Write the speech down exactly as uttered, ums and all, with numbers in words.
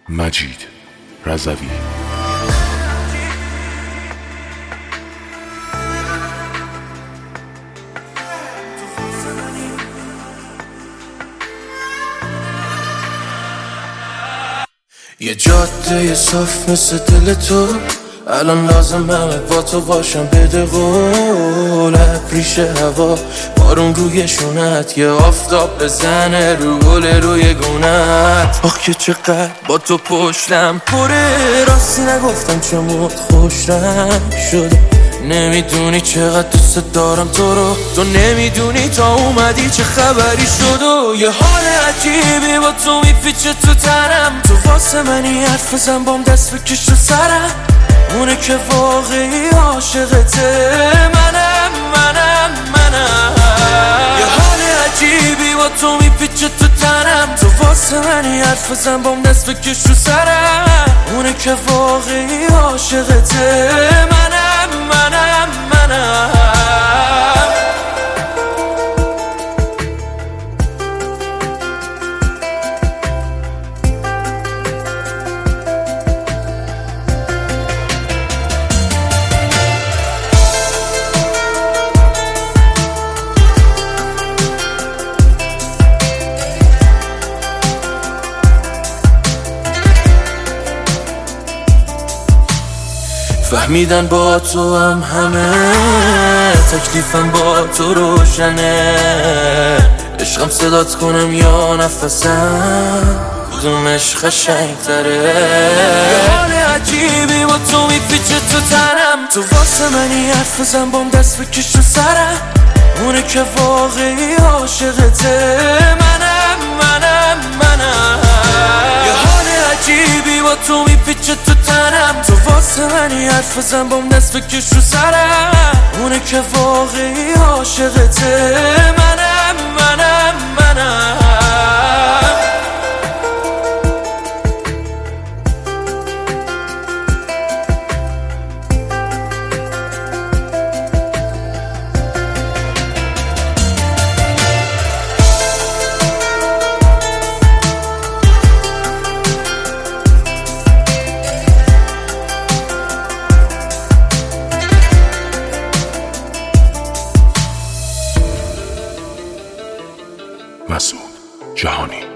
مجید رضوی. یه جاده صاف مثل دل تو، الان لازمه با تو باشم، بده قول. ابریش هوا بارون روی شونت، یه آفتاب بزنه رو گل روی گونت. آخ که چقدر با تو پشتم پره، راستی نگفتم چمود خوشم شده. نمیدونی چقدر دوست دارم تو رو، تو نمیدونی تا اومدی چه خبری شد. و یه حال عجیبی با تو میپیچه تو تنم، تو واسه منی حرف بزن بام دست بکش رو سرم. اونه که واقعی عاشقته، منم منم منم. یه حال عجیبی با تو میپیچه تو تنم، تو واسه منی حرف بزن بام دست بکش رو سرم. اونه که واقعی عاشقته، منم منم منم. فهمیدن با تو هم همه، تکلیفم با تو روشنه. عشقم صدات کنم یا نفسم، کدومش قشنگ‌تره. یه حال عجیبی با تو میپیچه تو تنم، تو واسه منی حرف بزن بام دست بکش رو سرم. اونه که واقعی عاشقته، منم منم منم. یه حال عجیبی با تو میپیچه تو تنم، تو واسه منی حرف بزن بام دست بکش رو سرم. اونه که واقعی عاشقته، منم منم منم. مسعود جهانی.